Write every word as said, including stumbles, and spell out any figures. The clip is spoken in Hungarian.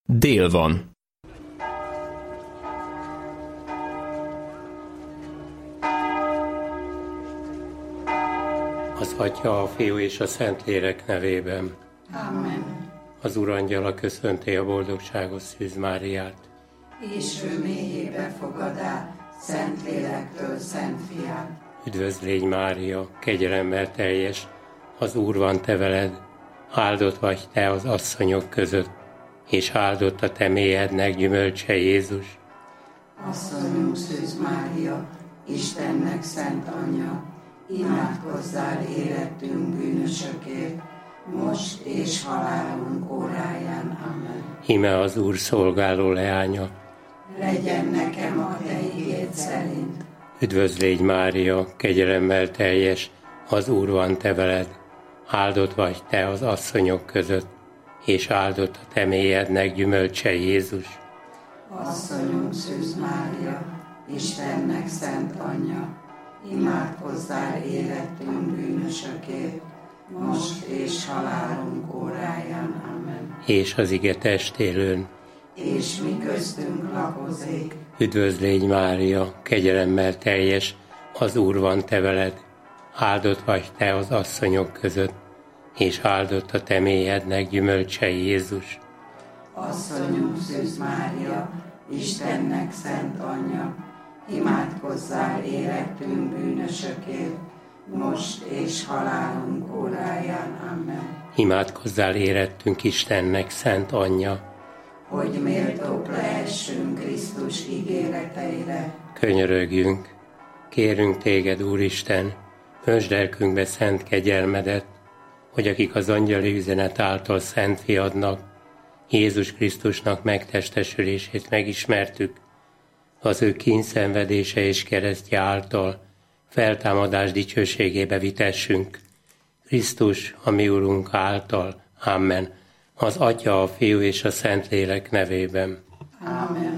Dél van. Az Atya, a Fiú és a Szentlélek nevében. Amen. Az Urangyala köszönti a boldogságos Szűz Máriát. És ő mélyébe fogadá, Szentlélektől Szent Fiát. Üdvözl légy Mária, kegyelemmel teljes, az Úr van te veled, áldott vagy te az asszonyok között, és áldott a te mélyednek gyümölcse Jézus. Asszonyunk Szűz Mária, Istennek szent anyja, imádkozzál érettünk bűnösökért, most és halálunk óráján. Amen. Íme az Úr szolgáló leánya. Legyen nekem a te igéd szerint. Üdvözl légy Mária, kegyelemmel teljes, az Úr van te veled, áldott vagy te az asszonyok között, és áldott a te mélyednek gyümölcse Jézus. Asszonyunk Szűz Mária, Istennek szent anyja, imádkozzál érettünk bűnösökért, most és halálunk óráján. Amen. És az ige testélőn. És mi köztünk lakozik. Üdvözl légy Mária, kegyelemmel teljes, az Úr van te veled, áldott vagy te az asszonyok között, és áldott a te mélyednek gyümölcse Jézus. Asszonyunk Szűz Mária, Istennek szent anyja, imádkozzál érettünk bűnösökért, most és halálunk óráján. Amen. Imádkozzál érettünk Istennek szent anyja, hogy méltók lehessünk Krisztus ígéreteire. Könyörögjünk, kérünk téged, Úristen, öntsd lelkünkbe szent kegyelmedet, hogy akik az angyali üzenet által szent fiadnak, Jézus Krisztusnak megtestesülését megismertük, az ő kínszenvedése és keresztje által feltámadás dicsőségébe vitessünk. Krisztus, a mi Urunk által. Amen. Az Atya, a Fiú és a Szentlélek nevében. Amen.